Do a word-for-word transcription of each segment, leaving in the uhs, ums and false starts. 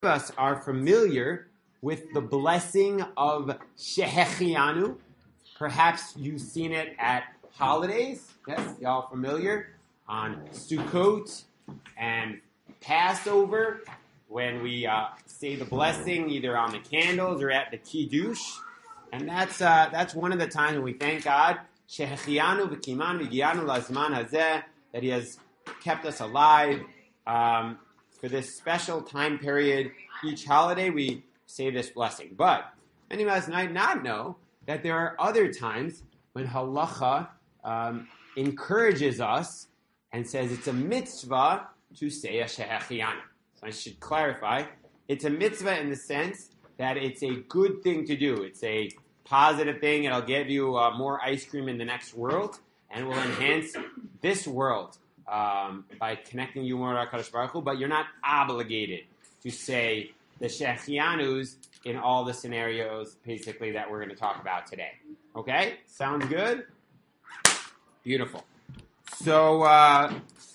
us are familiar with the blessing of Shehechianu. Perhaps you've seen it at holidays. Yes, y'all familiar? On Sukkot and Passover, when we uh, say the blessing either on the candles or at the Kiddush. And that's uh, that's one of the times when we thank God, Shehechianu v'kimanu v'gianu lazman hazeh, that He has kept us alive. Um, for this special time period, each holiday we say this blessing. But many of us might not know that there are other times when halacha um, encourages us and says it's a mitzvah to say a shehechianu. So I should clarify, it's a mitzvah in the sense that it's a good thing to do. It's a positive thing. It'll give you uh, more ice cream in the next world and will enhance this world um, by connecting you more to HaKadosh Baruch Hu, but you're not obligated to say the shehechianus in all the scenarios, basically, that we're going to talk about today. Okay? Sounds good? Beautiful. So, uh,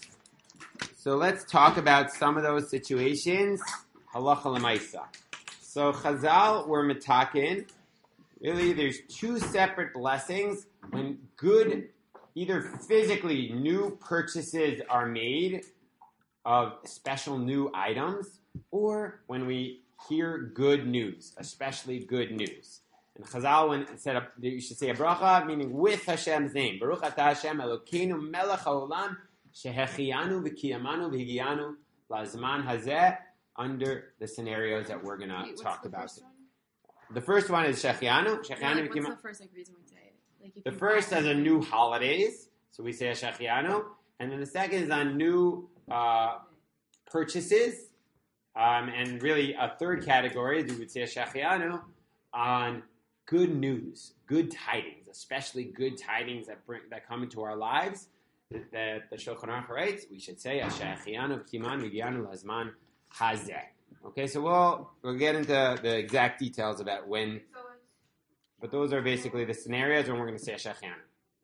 so let's talk about some of those situations. Halacha l'maisa. So Chazal were metakin. Really, there's two separate blessings when good, either physically new purchases are made of special new items, or when we hear good news, especially good news. And Chazal when it said you should say a bracha, meaning with Hashem's name. Baruch atah Hashem Elokeinu melech haolam shehechianu v'kiyamanu v'higianu lazman hazeh, under the scenarios that we're going to talk the about. First the first one is shehechianu. Shehechianu yeah, like, v'kiyamanu. what's the first like, reason we say it? Like, The first is on new holidays, so we say a shehechianu, and then the second is on new uh, purchases. Um, and really, a third category, we would say a shehechianu, on good news, good tidings, especially good tidings that bring that come into our lives. That the Shulchan Aruch writes, we should say a shehechianu v'kiman v'gianu lazman hazeh. Okay, so we'll we'll get into the exact details about when, but those are basically the scenarios when we're going to say a shehechianu.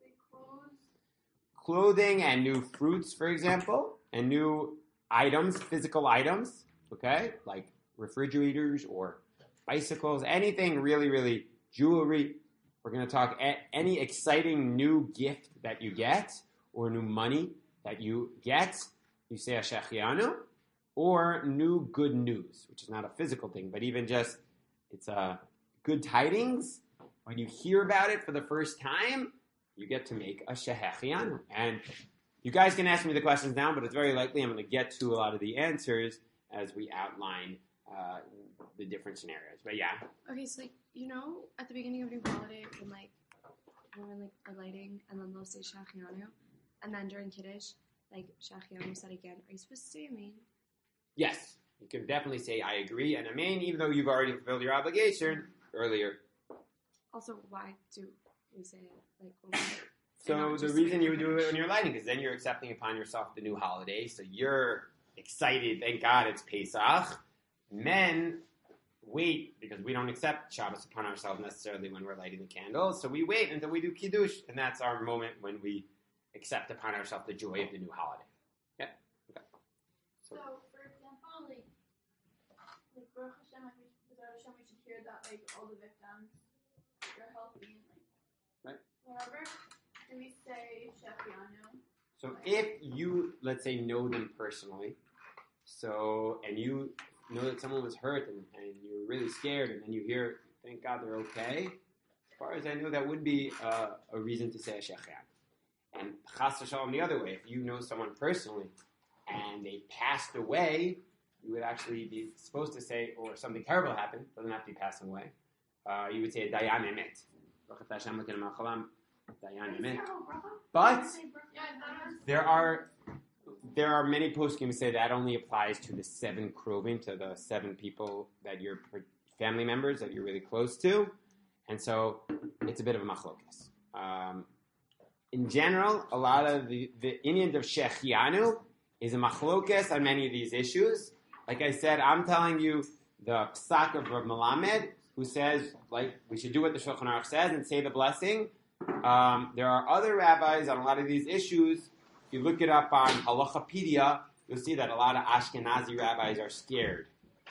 Clothing and new fruits, for example, and new items, physical items. Okay, like refrigerators or bicycles, anything really, really jewelry. We're going to talk a- any exciting new gift that you get or new money that you get. You say a shehechianu, or new good news, which is not a physical thing, but even just it's a good tidings. When you hear about it for the first time, you get to make a shehechianu. And you guys can ask me the questions now, but it's very likely I'm going to get to a lot of the answers as we outline uh, the different scenarios. But yeah. Okay, so like, you know, at the beginning of new holiday, when like when like are lighting, and then they'll say shehechianu, and then during Kiddush, like shehechianu said again. Are you supposed to say amen? Yes, you can definitely say I agree and amen, even though you've already fulfilled your obligation earlier. Also, why do we say it? Like, when we, So the reason you would do it when you're lighting is then you're accepting upon yourself the new holiday. So you're excited. Thank God it's Pesach. Men wait because we don't accept Shabbos upon ourselves necessarily when we're lighting the candles. So we wait until we do Kiddush, and that's our moment when we accept upon ourselves the joy of the new holiday. Yeah. Okay. So, So, for example, like, like Baruch Hashem, like, without Hashem, we should hear that, like, all the victims are healthy and, like, right. whatever. Do we say shehechianu? So if you, let's say, know them personally, so, and you know that someone was hurt and, and you're really scared, and then you hear, thank God they're okay, as far as I know, that would be uh, a reason to say a shehechianu. And chas v'shalom the other way, if you know someone personally and they passed away, you would actually be supposed to say, or something terrible happened, doesn't have to be passing away, uh, you would say a dayan emet. Dayan emet. But there are there are many poskim who say that only applies to the seven krovim, to the seven people that you're family members that you're really close to, and so it's a bit of a machlokas. Um, in general, a lot of the the inyan of shehechianu is a machlokas on many of these issues. Like I said, I'm telling you the psak of Rav Melamed, who says like we should do what the Shulchan Aruch says and say the blessing. Um, there are other rabbis on a lot of these issues. If you look it up on Halachapedia, you'll see that a lot of Ashkenazi rabbis are scared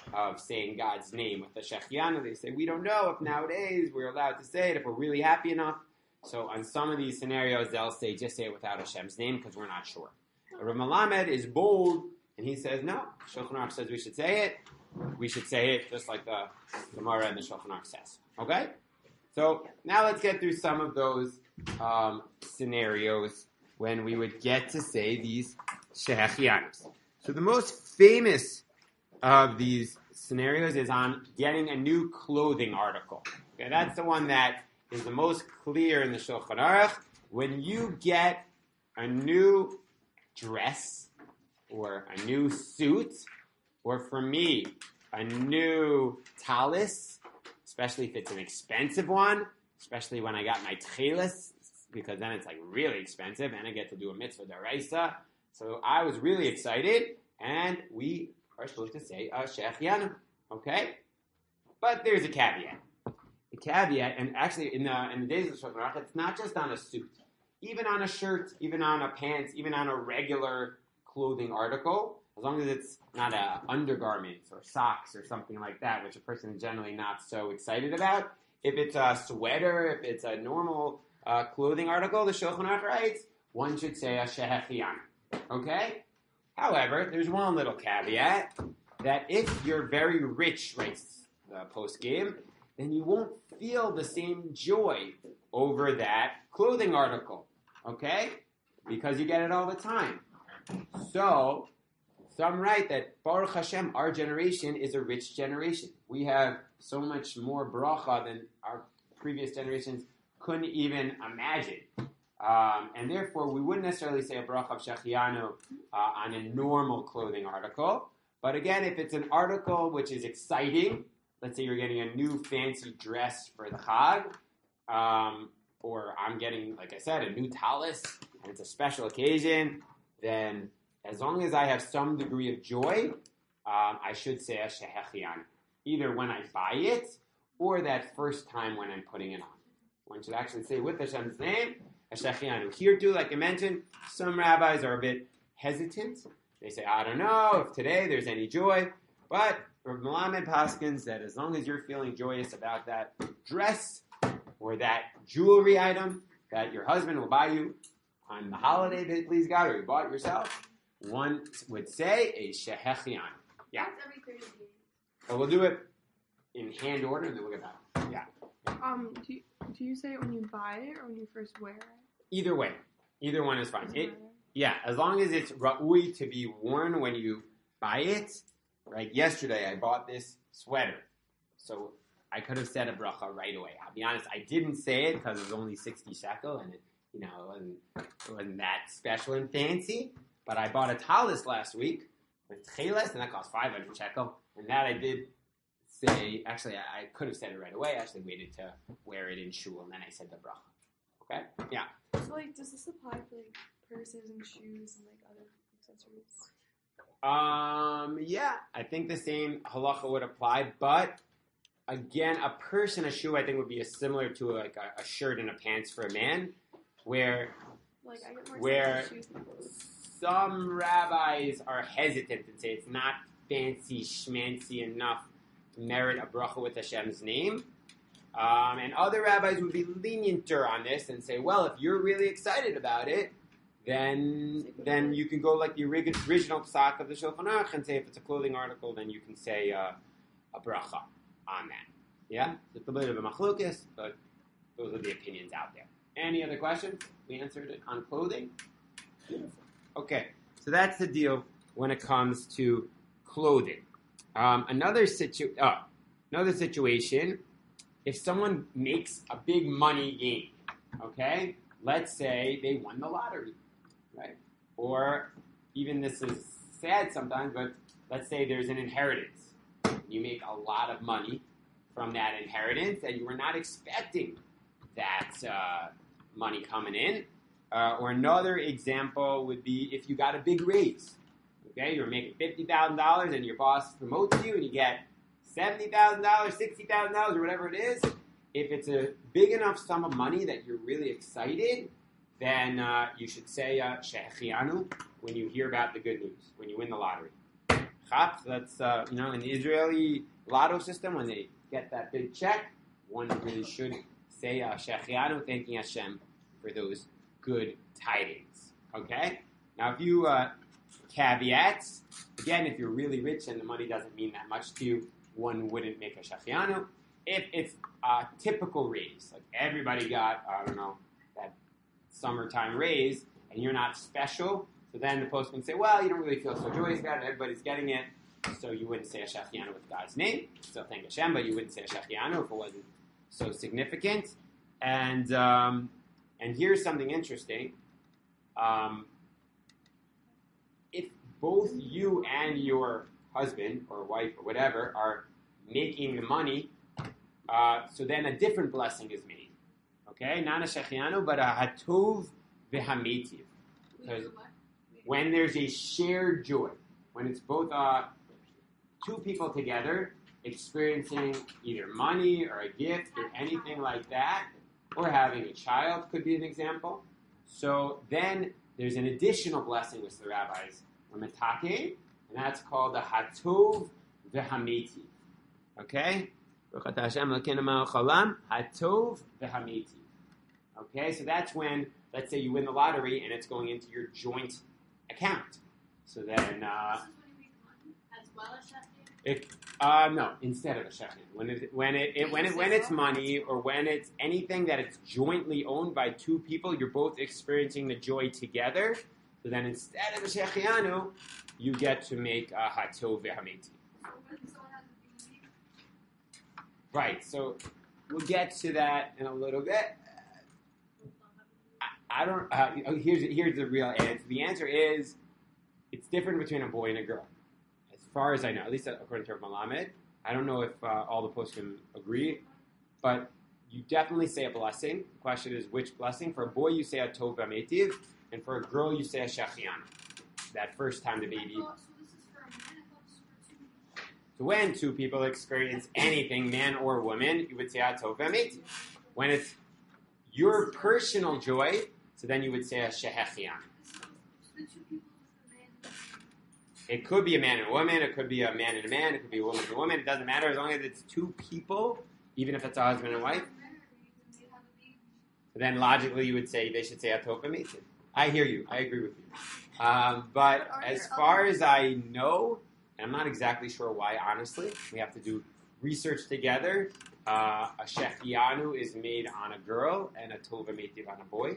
of saying God's name with the Shechianu. They say, we don't know if nowadays we're allowed to say it, if we're really happy enough. So on some of these scenarios, they'll say, just say it without Hashem's name because we're not sure. Rav Melamed is bold, and he says, no, Shulchan Aruch says we should say it. We should say it just like the Gemara and the Shulchan Aruch says. Okay? So now let's get through some of those um, scenarios when we would get to say these Shehechianos. So the most famous of these scenarios is on getting a new clothing article. Okay, that's the one that is the most clear in the Shulchan Aruch. When you get a new dress or a new suit, or for me, a new talis, especially if it's an expensive one, especially when I got my tchelis, because then it's like really expensive and I get to do a mitzvah daraisa. So I was really excited, and we are supposed to say a shechianu, okay? But there's a caveat. The caveat, and actually in the in the days of the Shulchan Aruch, it's not just on a suit. Even on a shirt, even on a pants, even on a regular clothing article, as long as it's not a undergarments or socks or something like that, which a person is generally not so excited about. If it's a sweater, if it's a normal uh, clothing article, the Shulchan Aruch writes, one should say a shehechian. Okay? However, there's one little caveat, that if you're very rich, writes the post-game, then you won't feel the same joy over that clothing article. Okay? Because you get it all the time. So, some write that Baruch Hashem, our generation is a rich generation. We have so much more bracha than our previous generations couldn't even imagine. Um, and therefore, we wouldn't necessarily say a bracha of shechianu uh, on a normal clothing article. But again, if it's an article which is exciting, let's say you're getting a new fancy dress for the Chag, um, or I'm getting, like I said, a new talis, and it's a special occasion, then as long as I have some degree of joy, um, I should say a shehechian, either when I buy it or that first time when I'm putting it on. One should actually say with Hashem's name, a shehechian. Here too, like I mentioned, some rabbis are a bit hesitant. They say, I don't know if today there's any joy, but Rav Melamed paskins that as long as you're feeling joyous about that dress or that jewelry item that your husband will buy you on the holiday, please God, or you bought it yourself, one would say a shehechian. Yeah. That's every thirty days. So we'll do it in hand order and then we'll get back. Yeah. Um, do you, do you say it when you buy it or when you first wear it? Either way. Either one is fine. Doesn't It, matter. yeah, as long as it's ra'ui to be worn when you buy it. Right? Yesterday I bought this sweater. So I could have said a bracha right away. I'll be honest, I didn't say it because it was only sixty shekel and it, you know, it wasn't, it wasn't that special and fancy. But I bought a talis last week with tcheles, and that cost five hundred shekel. And that I did say, actually, I, I could have said it right away. I actually waited to wear it in shul, and then I said the bracha. Okay? Yeah. So, like, does this apply for, like, purses and shoes and, like, other accessories? Um, yeah, I think the same halacha would apply, but again, a purse and a shoe I think would be a similar to like a, a shirt and a pants for a man, where Like, I get more Where- expensive shoes than clothes. some rabbis are hesitant and say it's not fancy schmancy enough to merit a bracha with Hashem's name. Um, and other rabbis would be lenienter on this and say, well, if you're really excited about it, then then you can go like the orig- original psak of the Shulchan Aruch and say if it's a clothing article, then you can say uh, a bracha on that. Yeah? It's a bit of a machlokes, but those are the opinions out there. Any other questions? We answered it on clothing. Beautiful. Okay, so that's the deal when it comes to clothing. Um, another situ- uh, another situation, if someone makes a big money game, okay, let's say they won the lottery, right? Or even this is sad sometimes, but let's say there's an inheritance. You make a lot of money from that inheritance and you were not expecting that uh, money coming in. Uh, or another example would be if you got a big raise. Okay, you're making fifty thousand dollars and your boss promotes you and you get seventy thousand dollars, sixty thousand dollars, or whatever it is. If it's a big enough sum of money that you're really excited, then uh, you should say uh, shehechianu when you hear about the good news, when you win the lottery. chap. So that's, uh, you know, in the Israeli lotto system, when they get that big check, one really should say uh, Shechianu, thanking Hashem for those good tidings. Okay? Now, if you, uh, caveats, again, if you're really rich and the money doesn't mean that much to you, one wouldn't make a Shechianu. If it's a typical raise, like everybody got, I don't know, that summertime raise, and you're not special, so then the post can say, well, you don't really feel so joyous about it, everybody's getting it, so you wouldn't say a Shechianu with God's name. Still thank Hashem, but you wouldn't say a Shechianu if it wasn't so significant. And um, and here's something interesting. Um, if both you and your husband or wife or whatever are making the money, uh, so then a different blessing is made. Okay? Not a Shechianu, but a Hatov v'Hamitiv. Because when there's a shared joy, when it's both uh, two people together experiencing either money or a gift or anything like that, or having a child could be an example. So then there's an additional blessing which the rabbis are metaking, and that's called the Hatov v'Hamitiv. Okay? Hatov v'Hamitiv. Okay, so that's when, let's say you win the lottery and it's going into your joint account. So then, uh, as well as that. it, uh, no, instead of a shechian. When it, when it, it when it, when it's money or when it's anything that it's jointly owned by two people, you're both experiencing the joy together. So then, instead of a shechianu, you get to make a hatov v'hamiti. Right. So we'll get to that in a little bit. I, I don't. Uh, here's here's the real answer. The answer is it's different between a boy and a girl. As far as I know, at least according to Malamed, I don't know if uh, all the poskim agree, but you definitely say a blessing. The question is which blessing. For a boy, you say a tov v'ametiv, and for a girl, you say a shechian. That first time the baby. So this is for a man. I thought this was for two. So when two people experience anything, man or woman, you would say a tov v'ametiv. When it's your personal joy, so then you would say a shechian. The two people is the man. It could be a man and a woman. It could be a man and a man. It could be a woman and a woman. It doesn't matter as long as it's two people, even if it's a husband and wife. Then logically you would say they should say Atov v'Metiv. I hear you. I agree with you. Um, but as far as I know, and I'm not exactly sure why, honestly, we have to do research together. Uh, a shechianu is made on a girl and a tov v'metiv on a boy.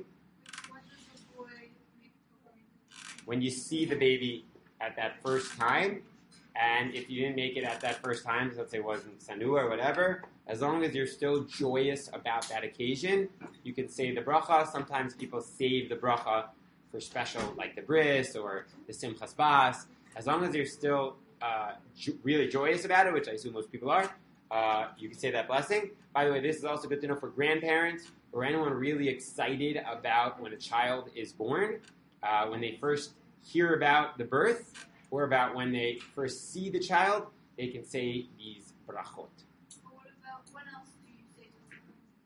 When you see the baby at that first time, and if you didn't make it at that first time, let's say it wasn't sanua or whatever, as long as you're still joyous about that occasion, you can say the bracha. Sometimes people save the bracha for special, like the bris or the simchas bas. As long as you're still uh, jo- really joyous about it, which I assume most people are, uh, you can say that blessing. By the way, this is also good to know for grandparents or anyone really excited about when a child is born. Uh, when they first hear about the birth or about when they first see the child, they can say these brachot. What about, when else do you say this?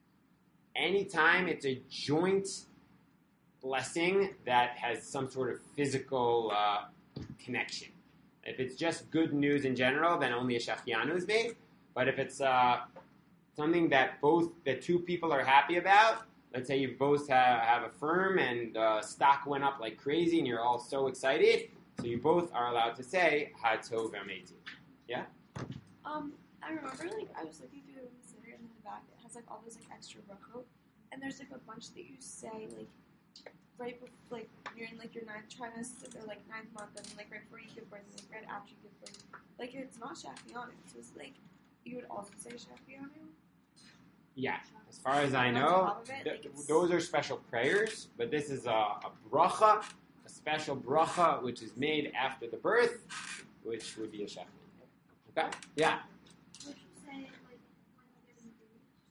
Anytime it's a joint blessing that has some sort of physical uh, connection. If it's just good news in general, then only a shechianu is made. But if it's uh, something that both the two people are happy about, let's say you both have, have a firm and uh, stock went up like crazy and you're all so excited, so you both are allowed to say Hatov v'Metiv. Yeah? Um, I remember, like, I was looking through the Siddur and in the back, it has, like, all those, like, extra brachot, and there's, like, a bunch that you say, like, right before, like, you're in, like, your ninth trimester, or, like, ninth month, and, like, right before you give birth, and, like, right after you give birth. Like, it's not shechianu, so it's, like, you would also say shechianu? Yeah. As far as I And on know, top of it, th- like, it's- those are special prayers, but this is a, a bracha, a special bracha, which is made after the birth, which would be a shechianu. Okay? Yeah. Would you say, like, when they're engaged?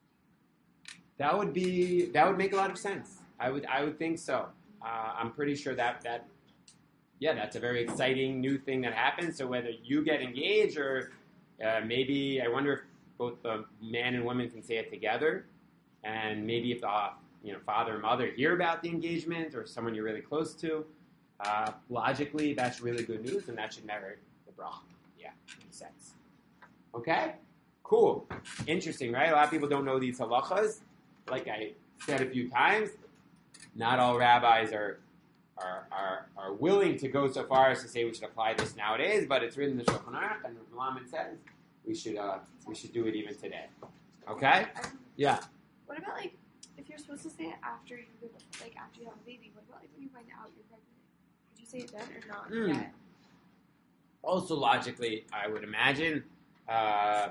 That would be that would make a lot of sense. I would I would think so. Uh, I'm pretty sure that that yeah, that's a very exciting new thing that happens. So whether you get engaged or uh, maybe I wonder if both the man and woman can say it together, and maybe if the uh, you know father and mother hear about the engagement or someone you're really close to, uh, logically that's really good news and that should merit the bracha. Makes sense. Okay? Cool. Interesting, right? A lot of people don't know these halachas. Like I said a few times, not all rabbis are are, are, are willing to go so far as to say we should apply this nowadays, but it's written in the Shulchan Aruch, and Malamed says we should uh, we should do it even today. Okay? Yeah. What about like if you're supposed to say it after you give, like after you have a baby? What about like when you find out you're pregnant? Would you say it then or not Mm. yet? Also, logically, I would imagine. Uh,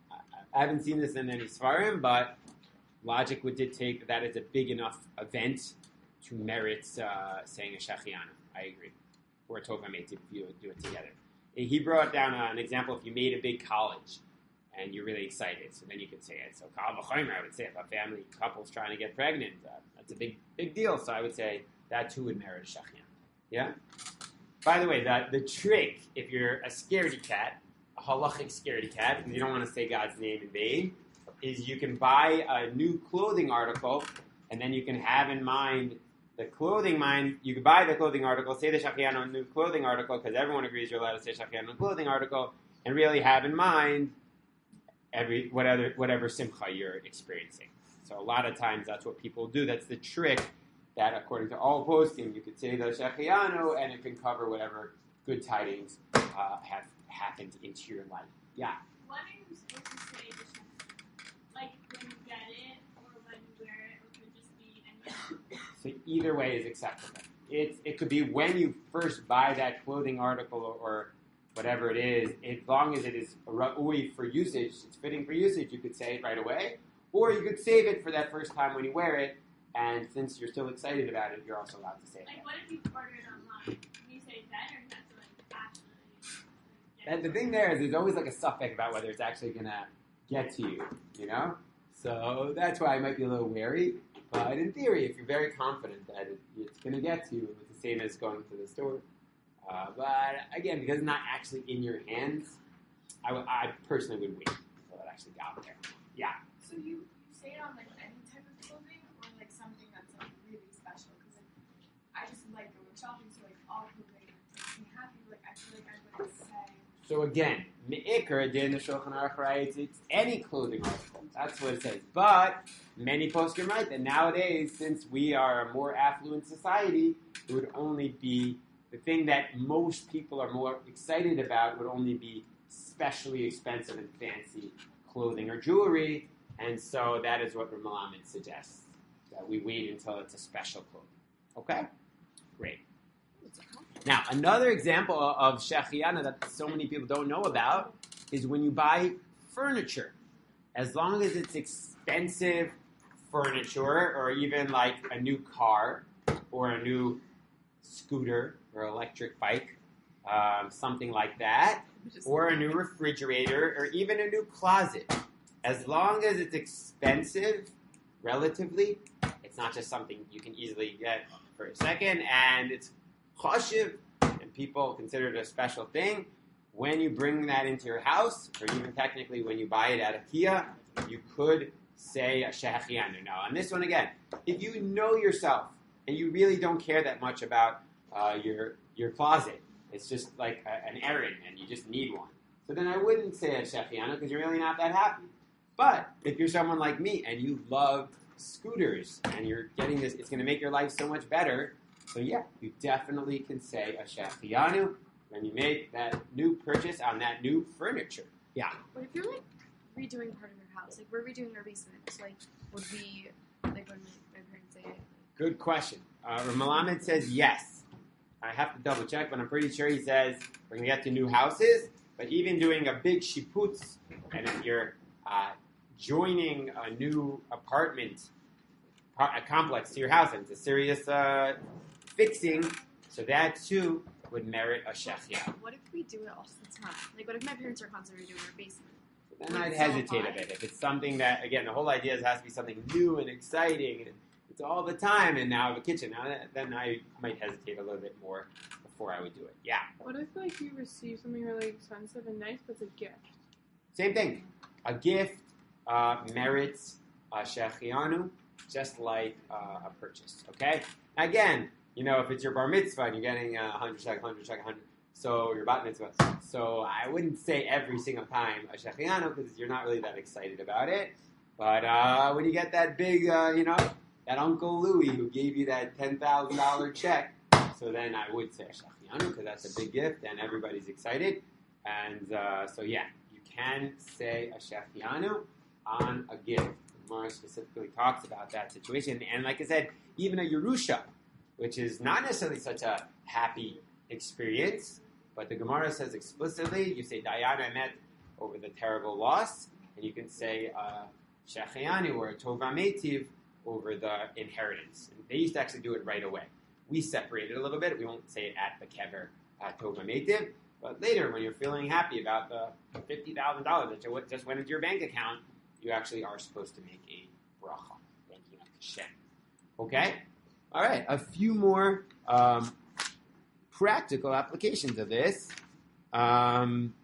I haven't seen this in any Svarim, but logic would dictate that it's a big enough event to merit uh, saying a Shechianu. I agree. Or a Tova Meitiv if you do it together. He brought down uh, an example if you made a big college and you're really excited, so then you could say it. So Kal V'chomer, I would say if a family couple's trying to get pregnant, uh, that's a big big deal. So I would say that too would merit a Shechianu. Yeah? By the way, the, the trick, if you're a scaredy cat, a halachic scaredy cat, because you don't want to say God's name in vain, is you can buy a new clothing article, and then you can have in mind the clothing mind. You can buy the clothing article, say the Shechianu on new clothing article, because everyone agrees you're allowed to say Shechianu on clothing article, and really have in mind every whatever whatever simcha you're experiencing. So a lot of times that's what people do. That's the trick. That according to all posting, you could say the Shechianu, and it can cover whatever good tidings uh, have happened into your life. Yeah. When are you supposed to say the Shechianu? Like when you get it, or when you wear it, or could it just be any? So either way is acceptable. It's it could be when you first buy that clothing article or, or whatever it is, as long as it is ra'ui for usage, it's fitting for usage, you could say it right away. Or you could save it for that first time when you wear it, and since you're still excited about it, you're also allowed to say it. Like what if you order it online? Can you say that, or you have to like actually? Like, get And the it? thing there is, there's always like a suffix about whether it's actually going to get to you, you know? So that's why I might be a little wary. But in theory, if you're very confident that it, it's going to get to you, it's the same as going to the store. Uh, but again, because it's not actually in your hands, I, w- I personally would wait until it actually got there. Yeah. So you, you say it on like any type of clothing or like something that's like really special? Because like, I just like going shopping, so like all clothing makes me happy. Like I feel like I wouldn't say. So again, me'ikr, in the Shulchan Aruch writes, it's any clothing article. That's what it says. But many poskim write that nowadays, since we are a more affluent society, it would only be the thing that most people are more excited about would only be specially expensive and fancy clothing or jewelry. And so that is what Malamed suggests, that we wait until it's a special clothing. Okay? Great. Now, another example of Shechianu that so many people don't know about is when you buy furniture. As long as it's expensive furniture or even like a new car or a new scooter or electric bike, um, something like that, or a new refrigerator or even a new closet. As long as it's expensive, relatively, it's not just something you can easily get for a second, and it's chashiv, and people consider it a special thing. When you bring that into your house, or even technically when you buy it at IKEA, you could say a Shechianu. Now, on this one again, if you know yourself and you really don't care that much about uh, your your closet, it's just like a, an errand and you just need one. So then I wouldn't say a Shechianu because you're really not that happy. But if you're someone like me and you love scooters and you're getting this, it's going to make your life so much better. So yeah, you definitely can say a Shechianu when you make that new purchase on that new furniture. Yeah. What if you're like redoing part of your house? Like we're redoing our basement. So, like would we like when my, my parents say it? Good question. Uh, Malamed says yes. I have to double check, but I'm pretty sure he says we're going to get to new houses. But even doing a big shiputz, and if you're uh, joining a new apartment a complex to your house, and it's a serious uh, fixing, so that too would merit a Shechianu. What if we do it all the time? Like what if my parents are constantly redoing our basement? Then I'd hesitate a bit. If it's something that, again, the whole idea is it has to be something new and exciting, and it's all the time, and now I have a kitchen. Now, that, then I might hesitate a little bit more before I would do it. Yeah. What if like you receive something really expensive and nice, but it's a gift? Same thing. A gift uh, merits a Shechianu, just like uh, a purchase. Okay? Again, you know, if it's your bar mitzvah and you're getting a hundred shekel, hundred shekel, hundred, So your bat mitzvah. So I wouldn't say every single time a shechianu because you're not really that excited about it. But uh, when you get that big, uh, you know, that Uncle Louie who gave you that ten thousand dollars check, so then I would say a shechianu because that's a big gift and everybody's excited. And uh, so yeah, you can say a shechianu on a gift. Gemara specifically talks about that situation. And like I said, even a Yerusha, which is not necessarily such a happy experience, but the Gemara says explicitly, you say Dayan Emet over the terrible loss, and you can say uh, Shechianu or Tova Meitiv over the inheritance. And they used to actually do it right away. We separate it a little bit. We won't say it at the kever uh, Tova Meitiv, but later when you're feeling happy about the fifty thousand dollars that just went into your bank account, you actually are supposed to make a bracha, thanking Hashem. Okay? All right, a few more um, practical applications of this. Um,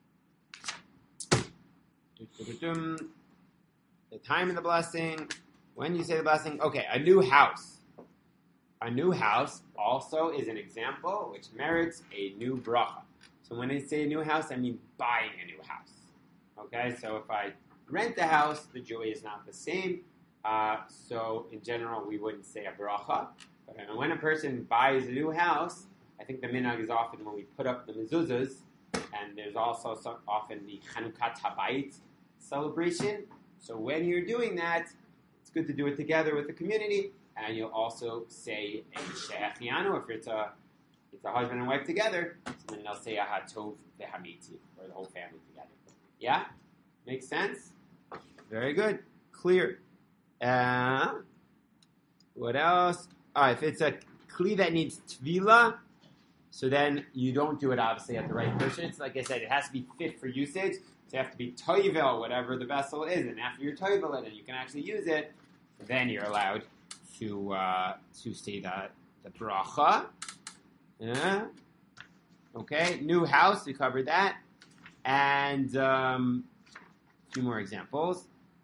the time of the blessing, when you say the blessing. Okay, a new house. A new house also is an example which merits a new bracha. So when I say a new house, I mean buying a new house. Okay, so if I rent the house, the joy is not the same. Uh, so in general, we wouldn't say a bracha. But when a person buys a new house, I think the minhag is often when we put up the mezuzahs, and there's also so often the Chanukat Habayit celebration. So when you're doing that, it's good to do it together with the community, and you'll also say a shechianu if it's a it's a husband and wife together. So then they'll say a hatov vehamiti, or the whole family together. Yeah, makes sense. Very good, clear. Uh, what else? Uh, if it's a kli that needs tvila, so then you don't do it obviously at the right person. It's like I said, it has to be fit for usage. So you have to be toivel, whatever the vessel is, and after you're toivel it and you can actually use it, then you're allowed to uh, to say the the bracha. Yeah. Okay, new house, we covered that, and um, a few more examples.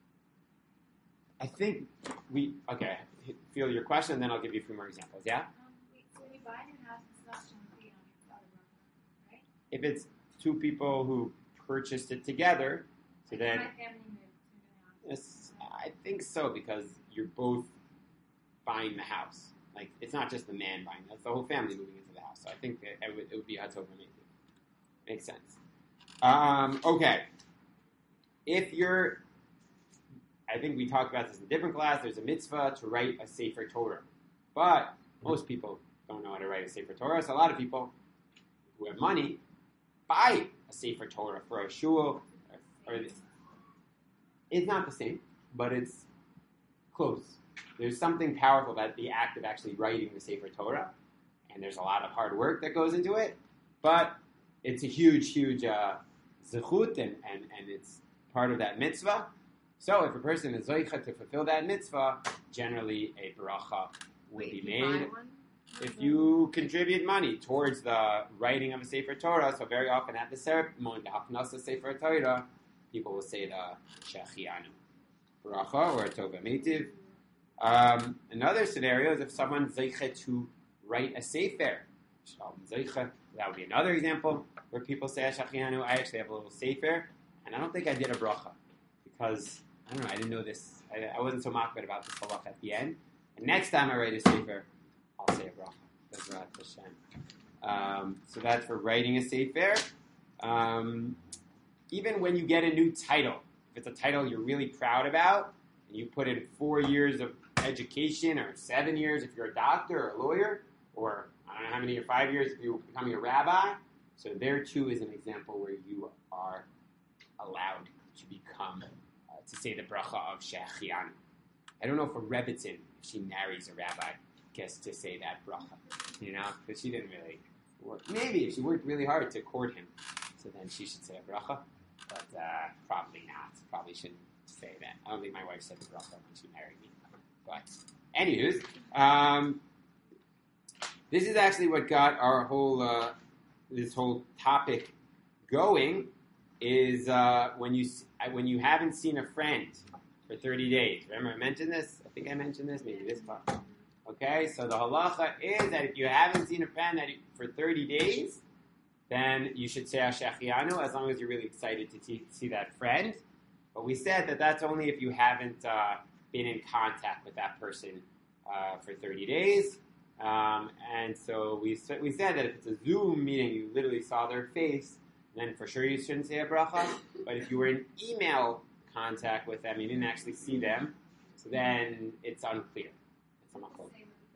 I think we okay. Feel your question, and then I'll give you a few more examples. Yeah. Um, wait, so when you buy a new house, it's not shown to be on your father, right? If it's two people who purchased it together, so then My family moved to the house. yes, I think so because you're both buying the house. Like it's not just the man buying; that's the whole family moving into the house. So I think it, it, would, it would be hatov v'meitiv. Makes sense. Um, okay, if you're I think we talked about this in a different class. There's a mitzvah to write a Sefer Torah. But most people don't know how to write a Sefer Torah. So a lot of people who have money buy a Sefer Torah for a shul. Or, or it's not the same, but it's close. There's something powerful about the act of actually writing the Sefer Torah. And there's a lot of hard work that goes into it. But it's a huge, huge uh, zechut, and, and, and it's part of that mitzvah. So if a person is zoicha to fulfill that mitzvah, generally a bracha will Wait, be if you made. buy one? If you contribute money towards the writing of a Sefer Torah, so very often at the ceremony, the Haknasa Sefer Torah, people will say the Shechianu bracha or Tova Meitiv. Um, another scenario is if someone zoicha to write a Sefer. That would be another example where people say a Shechianu. I actually have a little Sefer, and I don't think I did a bracha because I don't know, I didn't know this. I, I wasn't so makbid about this halach at the end. And next time I write a sefer, I'll say a bracha. Bezrat Hashem. Um, so that's for writing a sefer. Um, even when you get a new title, if it's a title you're really proud about, and you put in four years of education, or seven years if you're a doctor or a lawyer, or I don't know how many, or five years if you're becoming a rabbi, so there too is an example where you are allowed to become to say the bracha of Shechianu. I don't know if a Rebbitzin, if she marries a rabbi, gets to say that bracha, you know, because she didn't really work. Maybe if she worked really hard to court him, so then she should say a bracha, but uh, probably not. Probably shouldn't say that. I don't think my wife said the bracha when she married me. But, anywho's, um, this is actually what got our whole, uh, this whole topic going, is uh, when you when you haven't seen a friend for thirty days. Remember I mentioned this? I think I mentioned this, maybe this part. Okay, so the halacha is that if you haven't seen a friend that for thirty days, then you should say Shechianu as long as you're really excited to t- see that friend. But we said that that's only if you haven't uh, been in contact with that person uh, for thirty days. Um, and so we we said that if it's a Zoom meeting, you literally saw their face, then for sure you shouldn't say a bracha. But if you were in email contact with them, you didn't actually see them, so then it's unclear. It's a machlok.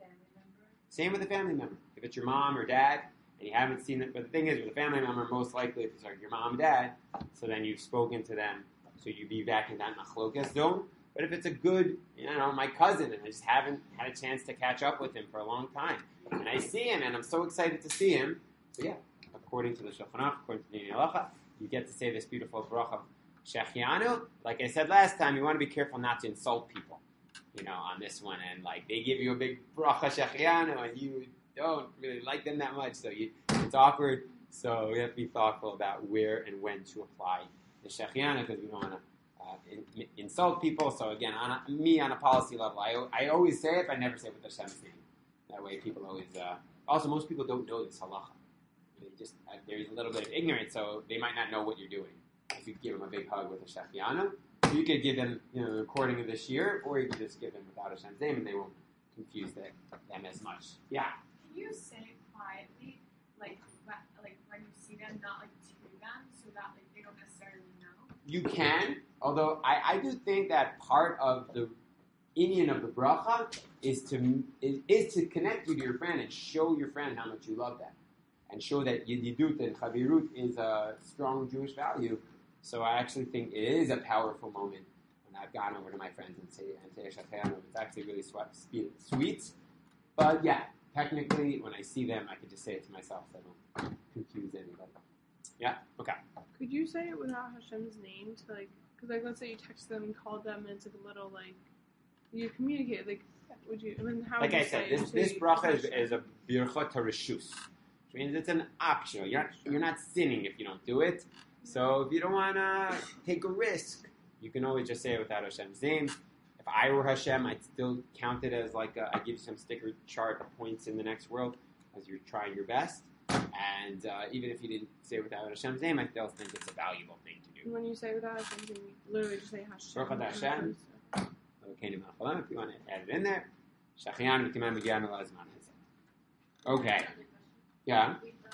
Same with a family member. If it's your mom or dad, and you haven't seen it, but the thing is, with a family member, most likely if it's like your mom and dad, so then you've spoken to them, so you'd be back in that machlokas zone. But if it's a good, you know, my cousin, and I just haven't had a chance to catch up with him for a long time, and I see him, and I'm so excited to see him, so yeah, according to the Shulchan Aruch, according to the Halacha, you get to say this beautiful bracha, Shechianu. Like I said last time, you want to be careful not to insult people, you know, on this one, and like they give you a big bracha Shechianu, and you don't really like them that much, so you, it's awkward. So we have to be thoughtful about where and when to apply the Shechianu, because we don't want to uh, in, insult people. So again, on a, me on a policy level, I, I always say it, but I never say it with Hashem's name. That way, people always. Uh, also, most people don't know this halacha. They just uh, there's a little bit of ignorance, so they might not know what you're doing. If you give them a big hug with a Shechianu, you could give them, you know, the recording of this year, or you could just give them without Hashem's name, and they won't confuse them, them as much. Yeah. Can you say quietly, like, wh- like when you see them, not like to them, so that like they don't necessarily know? You can, although I, I do think that part of the inyan of the bracha is to is, is to connect you to your friend and show your friend how much you love them, and show that yedidut and chavirut is a strong Jewish value. So I actually think it is a powerful moment when I've gone over to my friends and say and say Shechianu. It's actually really sweet, sweet. But yeah, technically, when I see them, I can just say it to myself so I don't confuse anybody. Yeah? Okay. Could you say it without Hashem's name to like, because like let's say you text them and call them and it's like a little like, you communicate, like, would you, I mean, how Like would I you said, say this, to this bracha is, Hashem? is a bircha tarishus, which means it's an optional. You're not, you're not sinning if you don't do it. So if you don't want to take a risk, you can always just say it without Hashem's name. If I were Hashem, I'd still count it as like a, I give you some sticker chart of points in the next world as you're trying your best. And uh, even if you didn't say it without Hashem's name, I still think it's a valuable thing to do. And when you say without Hashem's name, you literally just say Hashem. Baruch Atah Hashem. Okay, if you want to add it in there. Shechianu Kiman B'Giyanu Lazman. Okay. Yeah.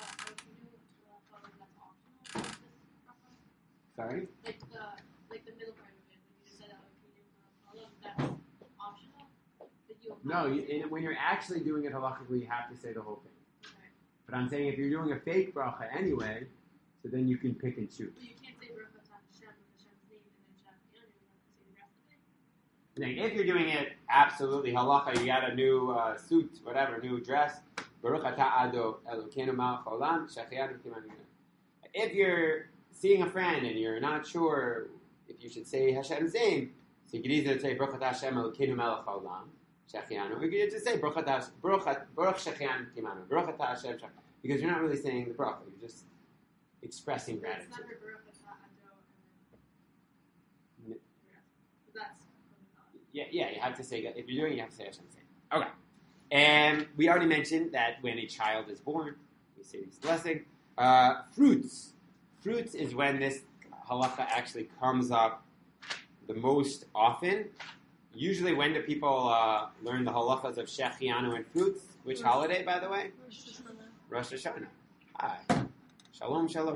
Sorry? Like the like the middle part of it, when you said that that's optional. That you No, you, and when you're actually doing it halachically, you have to say the whole thing. Okay. But I'm saying if you're doing a fake bracha anyway, so then you can pick and choose. So you can't say Baruch Atah Hashem with Hashem's name and then Shechianu. You have to say the rest of it. Like, if you're doing it absolutely halacha, you got a new uh, suit, whatever, new dress. Baruch atah Ado Elokeinu melech haolam, Shechianu Kiman B'Giyanu. If you're seeing a friend and you're not sure if you should say Hashem's name, so you could either say Baruch atah Hashem Elokeinu melech haolam, Shechianu, or you could just say Baruch atah Baruch Baruch Shechianu Kimanu, Baruch atah Hashem, because you're not really saying the bracha, you're just expressing But gratitude. it's never Baruch Atah Ado and then the rest. But that's Yeah, yeah, you have to say, if you're doing it, you have to say Hashem's name. Okay. And we already mentioned that when a child is born, we say this blessing. Uh, fruits. Fruits is when this halacha actually comes up the most often. Usually, when do people uh, learn the halachas of Shechianu and fruits? Which Rosh- holiday, by the way? Rosh Hashanah. Rosh Hashanah. Hi. Shalom, shalom.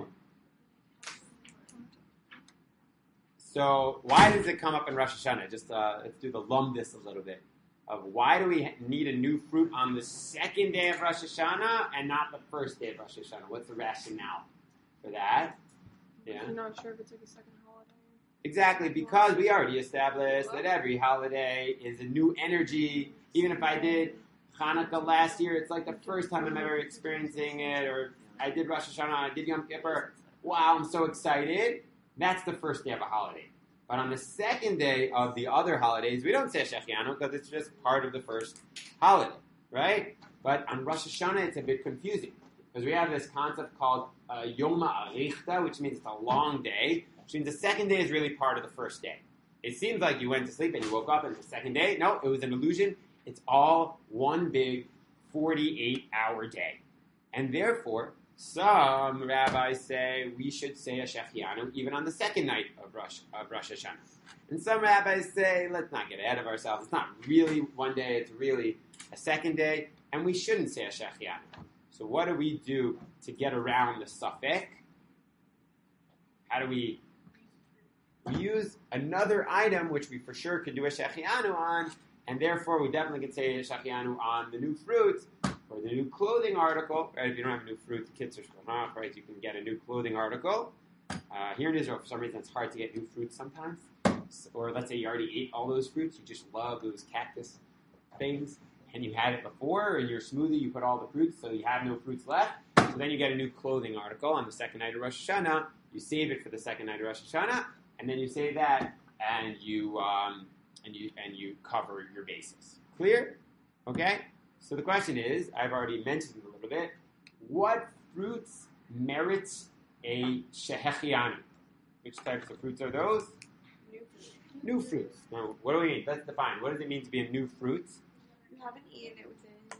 So, why does it come up in Rosh Hashanah? Just uh, let's do the lumdis a little bit. Of why do we need a new fruit on the second day of Rosh Hashanah and not the first day of Rosh Hashanah? What's the rationale for that? Yeah. I'm not sure if it's like a second holiday. Exactly, because we already established that every holiday is a new energy. Even if I did Hanukkah last year, it's like the first time I'm ever experiencing it, or I did Rosh Hashanah, I did Yom Kippur. Wow, I'm so excited. That's the first day of a holiday. But on the second day of the other holidays, we don't say Shechianu because it's just part of the first holiday, right? But on Rosh Hashanah, it's a bit confusing because we have this concept called uh, Yom Ha'arichta, which means it's a long day, which means the second day is really part of the first day. It seems like you went to sleep and you woke up and it's the second day. No, it was an illusion. It's all one big forty-eight hour day. And therefore, Some rabbis say we should say a Shechianu even on the second night of Rosh, of Rosh Hashanah. And some rabbis say, let's not get ahead of ourselves. It's not really one day, it's really a second day, and we shouldn't say a Shechianu. So what do we do to get around the Safek? How do we, we use another item which we for sure could do a Shechianu on, and therefore we definitely could say a Shechianu on the new fruit, or the new clothing article, right? If you don't have a new fruit, the kids are still not, right? You can get a new clothing article. Uh, here in Israel, for some reason, it's hard to get new fruits sometimes. Or let's say you already ate all those fruits, you just love those cactus things, and you had it before, in your smoothie you put all the fruits, so you have no fruits left. So then you get a new clothing article on the second night of Rosh Hashanah. You save it for the second night of Rosh Hashanah, and then you save that, and you um, and you and you cover your bases. Clear? Okay. So the question is, I've already mentioned it a little bit, what fruits merit a shehechianu? Which types of fruits are those? New fruit. New fruits. Now, what do we mean? Let's define. What does it mean to be a new fruit? You haven't eaten it within.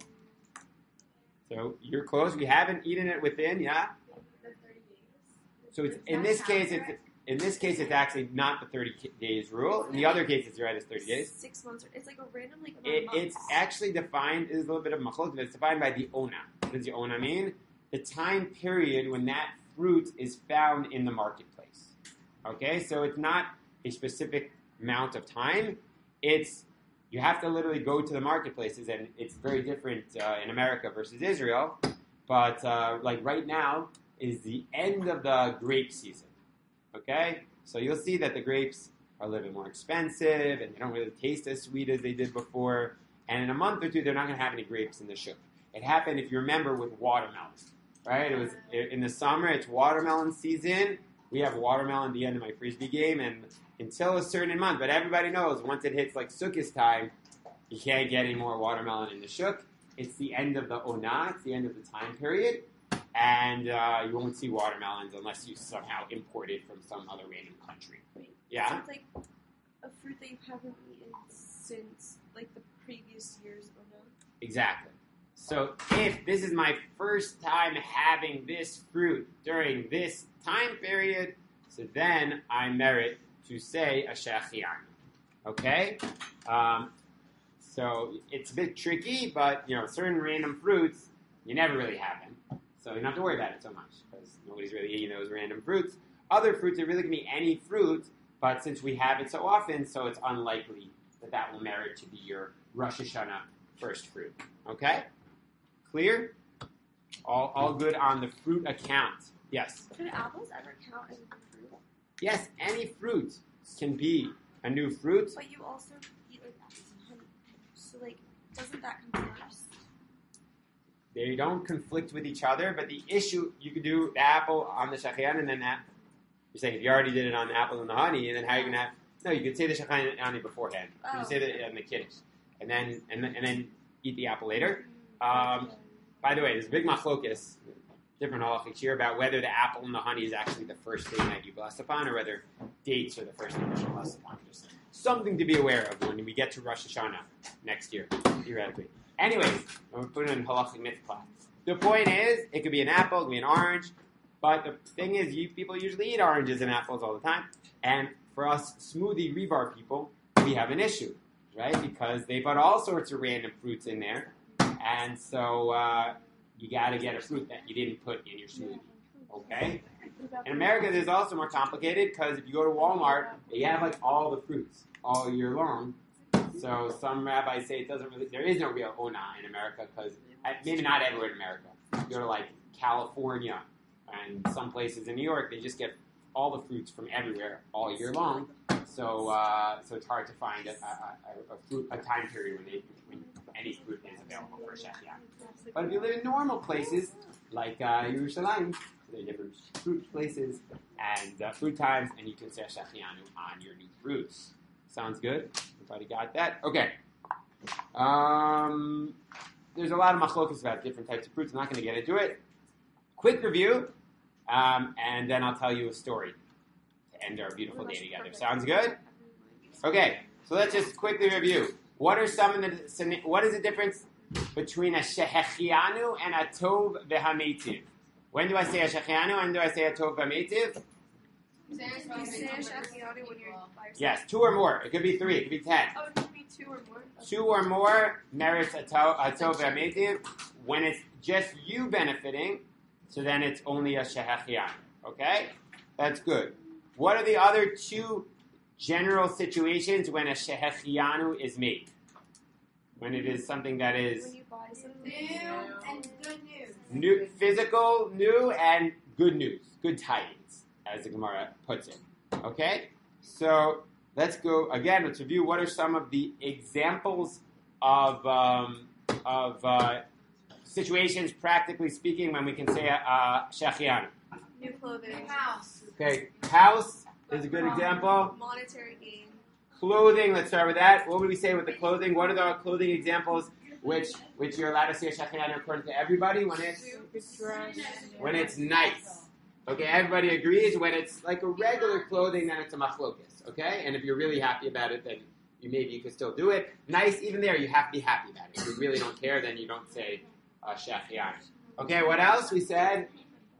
So you're close. We haven't eaten it within, yeah? The thirty days. So it's, in this case, it's in this case, it's actually not the thirty days rule. In the other cases, you're right, it's thirty days. Six months. Or, it's like a random like. It, months. it's actually defined, is a little bit of machlok, but it's defined by the ona. What does the ona mean? The time period when that fruit is found in the marketplace. Okay, so it's not a specific amount of time. It's, you have to literally go to the marketplaces, and it's very different uh, in America versus Israel. But uh, like right now is the end of the grape season. Okay, so you'll see that the grapes are a little bit more expensive, and they don't really taste as sweet as they did before. And in a month or two, they're not going to have any grapes in the shuk. It happened, if you remember, with watermelon, right? It was in the summer. It's watermelon season. We have watermelon at the end of my frisbee game, and until a certain month. But everybody knows once it hits like Sukkot time, you can't get any more watermelon in the shuk. It's the end of the ona. It's the end of the time period. And uh, you won't see watermelons unless you somehow import it from some other random country. Wait, Yeah? So it's like a fruit that you haven't eaten since like the previous year's Ona. Exactly. So if this is my first time having this fruit during this time period, so then I merit to say a shechianu. Okay? Um, so it's a bit tricky, but you know, certain random fruits, you never really have them. So you don't have to worry about it so much, because nobody's really eating those random fruits. Other fruits, it really can be any fruit, but since we have it so often, so it's unlikely that that will merit to be your Rosh Hashanah first fruit. Okay? Clear? All, all good on the fruit account. Yes? Could apples ever count as a new fruit? Yes, any fruit can be a new fruit. But you also eat like apples and honey. So like, doesn't that come first? They don't conflict with each other, but the issue, you could do the apple on the shechianu, and then that, you're saying if you already did it on the apple and the honey, and then how are you going to have, no, you could say the shechianu and honey beforehand. You Oh. say that on the kiddush, and then, and then, and then eat the apple later. Um, by the way, there's a big machlokus, different halachics here, about whether the apple and the honey is actually the first thing that you bless upon, or whether dates are the first thing that you bless upon. Just something to be aware of when we get to Rosh Hashanah next year, theoretically. Anyways, we're putting it in halachic myth class. The point is, it could be an apple, it could be an orange, but the thing is, you, people usually eat oranges and apples all the time, and for us smoothie rebar people, we have an issue, right? Because they put all sorts of random fruits in there, and so uh, you got to get a fruit that you didn't put in your smoothie, okay? In America, this is also more complicated, because if you go to Walmart, they have like all the fruits all year long. So some rabbis say it doesn't really, there is no real ona in America, because maybe not everywhere in America. You go to like California and some places in New York, they just get all the fruits from everywhere all year long. So uh, so it's hard to find a, a, a, fruit, a time period when, they, when any fruit is available for shechianu. But if you live in normal places, like uh, Yerushalayim, there are different fruit places and uh, fruit times, and you can say shechianu on your new fruits. Sounds good? Everybody got that? Okay. Um, there's a lot of machlokas about different types of fruits. I'm not going to get into it. Quick review, um, and then I'll tell you a story to end our beautiful day together. Sounds good? Okay, so let's just quickly review. What are some of the, what is the difference between a shehechianu and a tov v'hametiv? When do I say a shechianu? When do I say a tov v'meitiv? You say a shechianu when you're by yourself. Yes, two or more. It could be three. It could be ten. Oh, it could be two or more. Two or more merits a tov a tov v'meitiv. When it's just you benefiting, so then it's only a shechianu. Okay? That's good. What are the other two general situations when a shechianu is made? When it is something that is When you buy something. New and good news. new, physical, new, and good news, good tidings, as the Gemara puts it. Okay? So let's go, again, let's review what are some of the examples of, um, of uh, situations, practically speaking, when we can say uh, shechianu. New clothing. House. Okay, house is a good example. Monetary gain. Clothing, let's start with that. What would we say with the clothing? What are the clothing examples which which you're allowed to say a shechianu according to everybody when it's when it's nice? Okay, everybody agrees. When it's like a regular clothing, then it's a machlokas. Okay, and if you're really happy about it, then you maybe you could still do it. Nice, even there, you have to be happy about it. If you really don't care, then you don't say uh, shechianu. Okay, what else we said?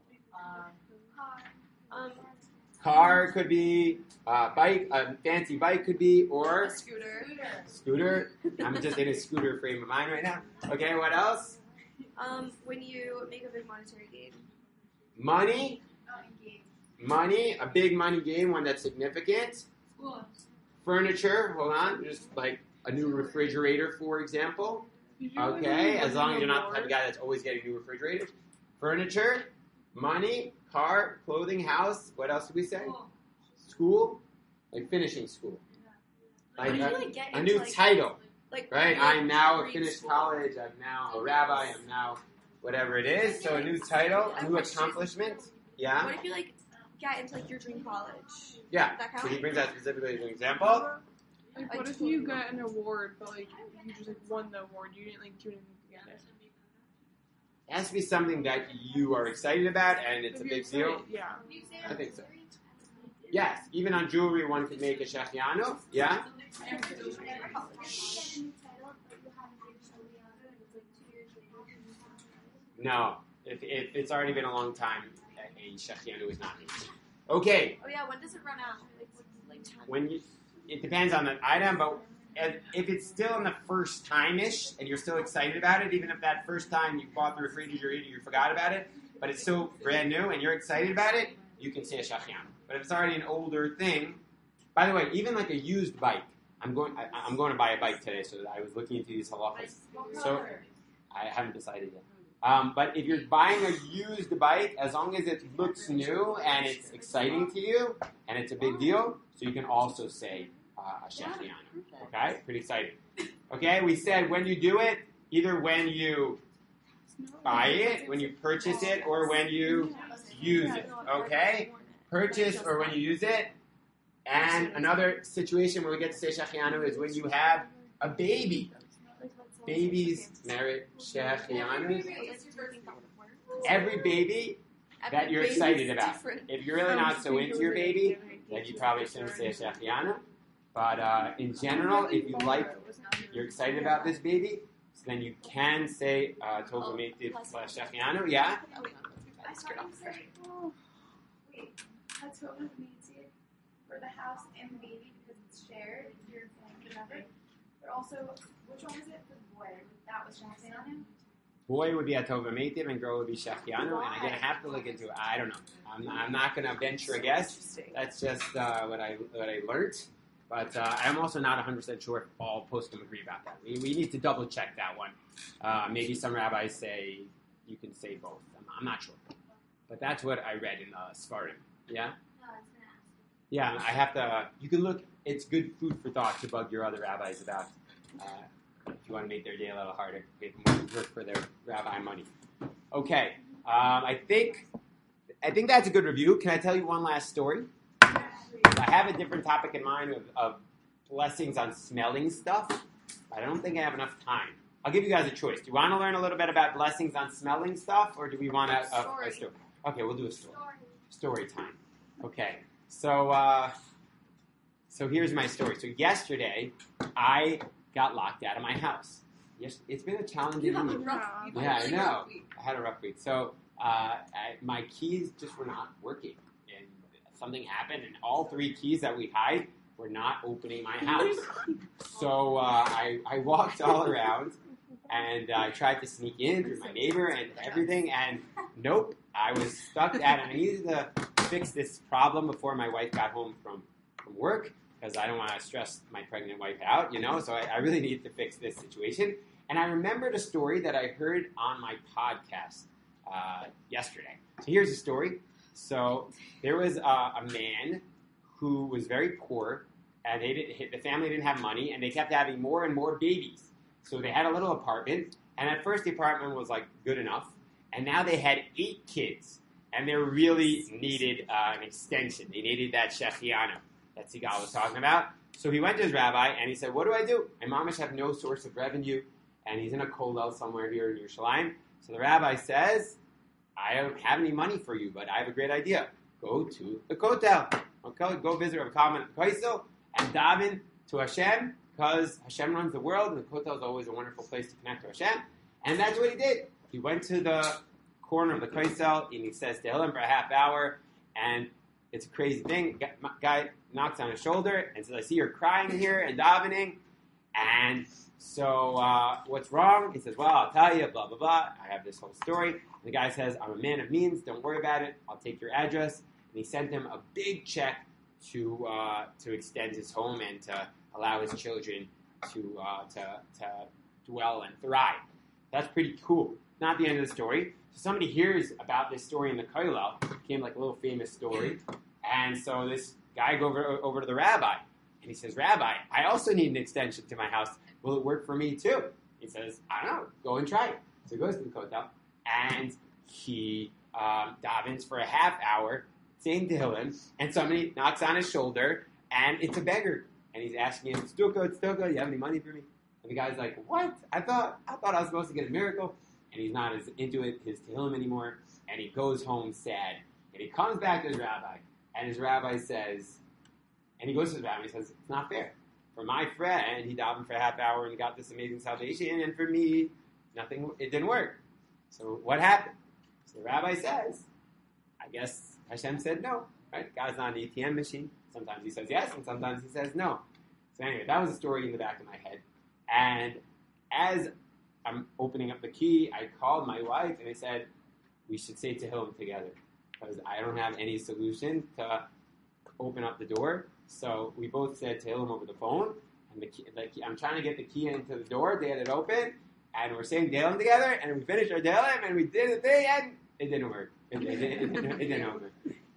Um, Car could be, uh, bike, a fancy bike could be, or a scooter. scooter. I'm just in a scooter frame of mind right now. Okay, what else? Um, when you make a big monetary gain. Money, Oh, engaged. money, a big money gain, one that's significant. School. Furniture, hold on, just like a new refrigerator, for example. Okay, as long as you're not the type of guy that's always getting new refrigerators. Furniture, money, car, clothing, house. What else did we say? School. School, like finishing school. Like When you, a, like, get a into, new like, title, Like, right? like, I'm now grade finished school. college. I'm now a rabbi. I'm now whatever it is. So a new title, a new accomplishment. Yeah, What if you like get into like your dream college? yeah. That So count? he brings that specifically as an example. Like, what if you got an award, but like you just like won the award, you didn't like do anything to get it? It has to be something that you are excited about, and it's a If you're big deal. excited, Yeah. I think so. Yes, even on jewelry, one could make a shechianu. Yeah. No, if, if it's already been a long time, a shechianu is not made. Okay, Oh yeah, when does it run out? Like, what's, like time? when you, it depends on the item, but if if it's still in the first time-ish, and you're still excited about it, even if that first time you bought the refrigerator, you forgot about it, but it's still brand new and you're excited about it, you can say a shechianu. But if it's already an older thing, by the way, even like a used bike, I'm going, I, I'm going to buy a bike today, so I was looking into these halachas. So I haven't decided yet. Um, but if you're buying a used bike, as long as it looks new and it's exciting to you and it's a big deal, so you can also say uh, a shechianu. Okay, pretty exciting. Okay, we said when you do it, either when you buy it, when you purchase it, or when you use it. Okay, purchase or when you use it. And another situation where we get to say shechianu is when you have a baby. Babies merit shechianu. Every baby that you're excited about. If you're really not so into your baby, then you probably shouldn't say a shechianu. But uh, in general, if you like, you're excited about this baby, so then you can say uh, tov v'meitiv slash shechianu. Yeah. I thought you said, oh, wait, that's what was needed for the house and the baby because it's shared, your family, whatever. But also, which one was it for the boy? That was shechianu? Boy would be a tov v'meitiv and girl would be shechianu. And again, I have to look into it. I don't know. I'm, I'm not going to venture a guess. That's just uh, what I what I learned. But uh, I'm also not one hundred percent sure if all poskim agree about that. We, we need to double check that one. Uh, maybe some rabbis say you can say both. I'm, I'm not sure. But that's what I read in uh, Sfarim. Yeah? Yeah, I have to, you can look, it's good food for thought to bug your other rabbis about uh, if you want to make their day a little harder, make them work for their rabbi money. Okay, um, I think, I think that's a good review. Can I tell you one last story? I have a different topic in mind of, of blessings on smelling stuff. I don't think I have enough time. I'll give you guys a choice. Do you want to learn a little bit about blessings on smelling stuff, or do we want a, a, a story? Okay, we'll do a story. Story time. Okay, so uh, so here's my story. So yesterday, I got locked out of my house. Yes, it's been a challenging week. Yeah, I know. I had a rough week. So uh, I, my keys just were not working, and something happened, and all three keys that we hide were not opening my house. So uh, I, I walked all around, and I tried to sneak in through my neighbor and everything, and nope, I was stuck at it. I needed to fix this problem before my wife got home from, from work, because I don't want to stress my pregnant wife out, you know, so I, I really needed to fix this situation. And I remembered a story that I heard on my podcast uh, yesterday. So here's the story. So there was uh, a man who was very poor, and they didn't, the family didn't have money, and they kept having more and more babies. So they had a little apartment, and at first the apartment was like good enough, and now they had eight kids, and they really needed uh, an extension. They needed that shechianu that Sigal was talking about. So he went to his rabbi, and he said, what do I do? My mamish have no source of revenue, and he's in a kollel somewhere here in Yerushalayim. So the rabbi says, I don't have any money for you, but I have a great idea. Go to the kotel. Okay, go visit Rav Kalman at Koisel and daven to Hashem, because Hashem runs the world, and the kotel is always a wonderful place to connect to Hashem. And that's what he did. He went to the corner of the Koisel, and he says to him for a half hour, and it's a crazy thing. Guy knocks on his shoulder and says, I see you're crying here and davening. And so uh, what's wrong? He says, well, I'll tell you, blah, blah, blah. I have this whole story. And the guy says, I'm a man of means. Don't worry about it. I'll take your address. And he sent him a big check to uh, to extend his home and to allow his children to, uh, to, to dwell and thrive. That's pretty cool. Not the end of the story. So somebody hears about this story in the kollel. It became like a little famous story. And so this guy goes over, over to the rabbi. And he says, Rabbi, I also need an extension to my house. Will it work for me too? He says, I don't know. Go and try it. So he goes to the kotel. And he um, davens for a half hour, saying Tehillim. And somebody knocks on his shoulder. And it's a beggar. And he's asking him, Stuka, Stuka, you have any money for me? And the guy's like, what? I thought I thought I was supposed to get a miracle. And he's not as into it, his Tehillim anymore. And he goes home sad. And he comes back to his rabbi. And his rabbi says, and he goes to his rabbi and he says, it's not fair. For my friend, he davened for a half hour and got this amazing salvation. And for me, nothing, it didn't work. So what happened? So the rabbi says, I guess Hashem said no. Right? God's not an A T M machine. Sometimes he says yes, and sometimes he says no. So anyway, that was a story in the back of my head. And as I'm opening up the key, I called my wife and I said, we should say Tehillim together, because I don't have any solution to open up the door. So we both said Tehillim over the phone, and the key, the key, I'm trying to get the key into the door to get it open, and we're saying Tehillim together, and we finished our Tehillim, and we did the thing, and it didn't work. It, it, it, it, it didn't open.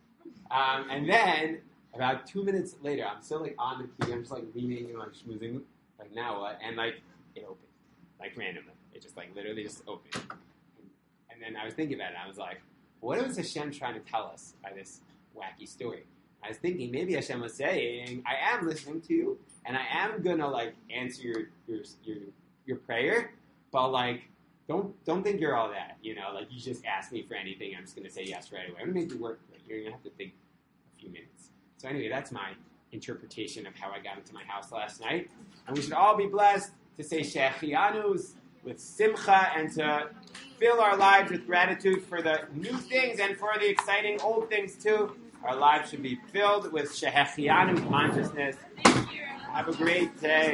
Um, and then, about two minutes later, I'm still like on the key, I'm just like leaning and like schmoozing, like now what? And like, it opened, like randomly. It just like literally just opened. And then I was thinking about it, I was like, what was Hashem trying to tell us by this wacky story? I was thinking maybe Hashem was saying, I am listening to you, and I am gonna like answer your your your, your prayer, but like don't don't think you're all that, you know, like you just ask me for anything, I'm just gonna say yes right away. I'm gonna make you work for it. You're gonna have to think a few minutes. So anyway, that's my interpretation of how I got into my house last night. And we should all be blessed to say Shechianus with simcha and to fill our lives with gratitude for the new things and for the exciting old things too. Our lives should be filled with Shechianu consciousness. Have a great day.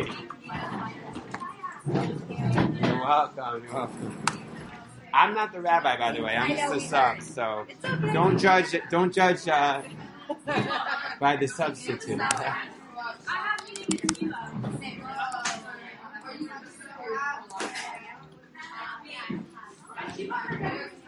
You're welcome. You're welcome. I'm not the rabbi, by the way. I'm just a sub, so don't judge. Don't judge uh, by the substitute. Are you